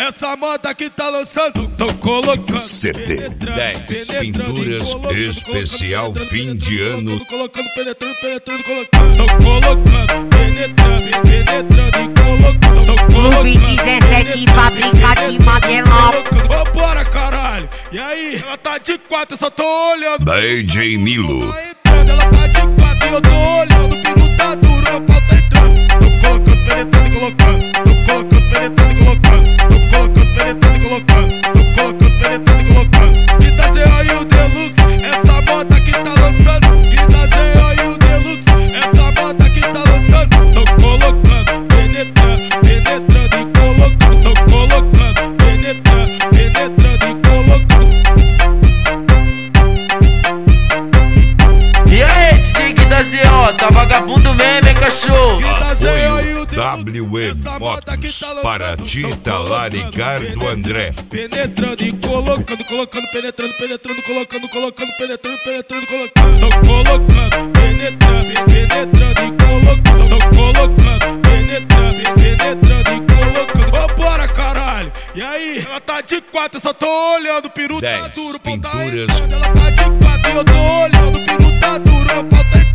essa moda que tá lançando, tô colocando. CD 10 Pinturas Especial Fim de Ano. Colocando, penetrando, colocando. Tô colocando, penetrando e colocando. Tô colocando. Clube 17 fábrica de Magelão. Vambora, caralho. E aí? Ela tá de 4, eu só tô olhando. DJ Milo. Ela tá de 4 e eu tô olhando. O peru tá duro, meu pau tá entrando. Tô colocando, penetrando e colocando. Tô colocando, penetrando e colocando. Tô colocando, penetrando e colocando. Tô colocando, penetrando e colocando. Quinta ZO e o Deluxe, essa moda que tá lançando. Quinta ZO e o Deluxe, essa moda que tá lançando. Tô colocando, penetrando e colocando. Tô colocando, penetrando e colocando. E aí, DJ da ZO, tá vagabundo mesmo, hein, cachorro? Apoio WM Motos, Paraty, Talaricardo, André. Penetrando e colocando, penetrando, colocando, penetrando, colocando. Tô colocando, penetrando e colocando. Tô colocando, penetrando e colocando. Vambora, caralho. E aí? Ela tá de 4, eu só tô olhando. O peru tá 10 duro, o pau tá Pinturas. entrando. Ela tá de 4 e eu tô olhando. O peru tá duro, meu pau tá entrando.